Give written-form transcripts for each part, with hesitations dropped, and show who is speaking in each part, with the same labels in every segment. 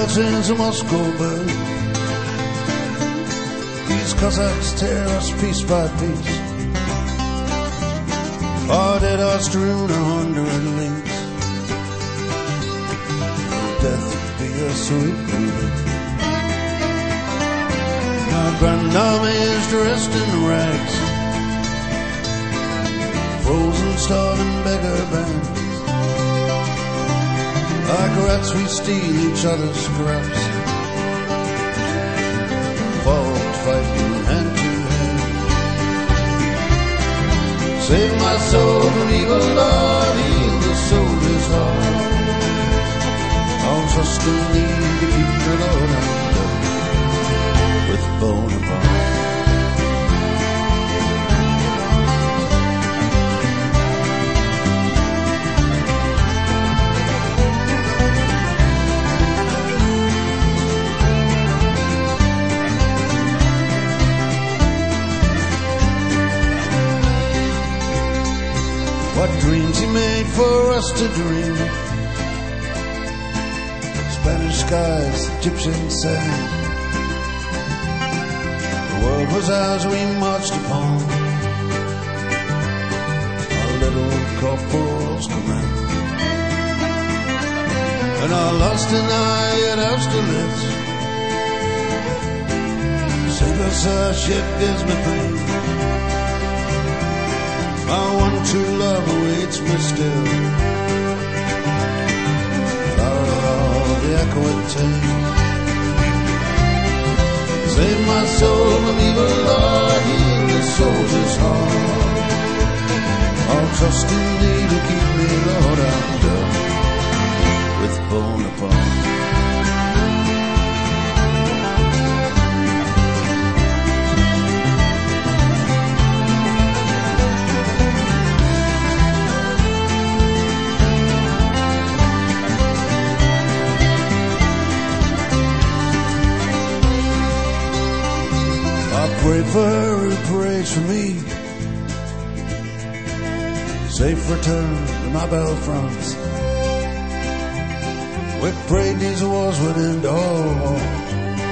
Speaker 1: mountains of Moscow burn. These Cossacks tear us piece by piece. Our dead are strewn 100 links. Death be a sweet relief. Our grand army is dressed in rags, frozen, starving beggar bands. Like rats we steal each other's scraps, fought fighting hand to hand. Save my soul from evil, Lord, heal the soldier's heart. I'll trust in thee to keep the Lord under with Bonaparte. What dreams he made for us to dream. Spanish skies, Egyptian sand. The world was ours, we marched upon our little corporal's command. And our lost and I at Austerlitz. Save us, our ship gives me pain. My one true love awaits me still. Flower of the Aquitaine. Save my soul from evil, Lord, heal the soldier's heart. I'll trust in thee to keep me, Lord, under with Bonaparte. Pray for her who prays for me. Safe return to my belle France. We prayed these wars would end all wars.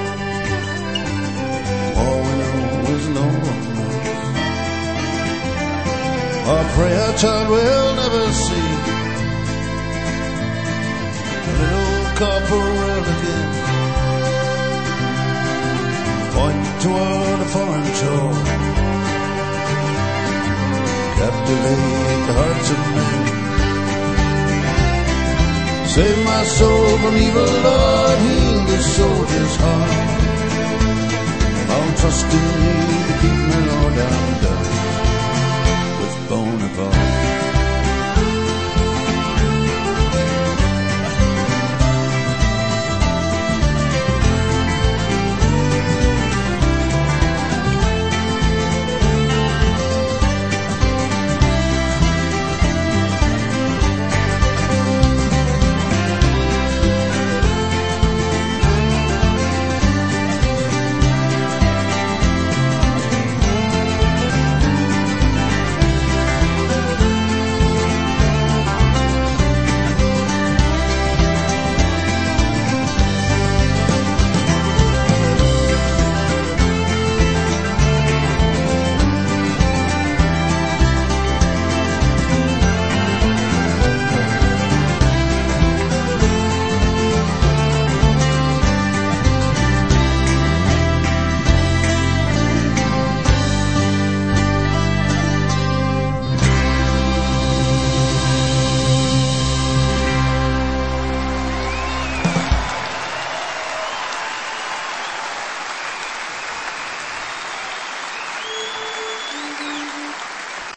Speaker 1: All we know is no romance. I pray our child will never see the little corporal again. Point toward a foreign shore, captivate the hearts of men. Save my soul from evil, Lord, heal the soldier's heart. I'll trust in thee to keep me, Lord, under with Bonaparte.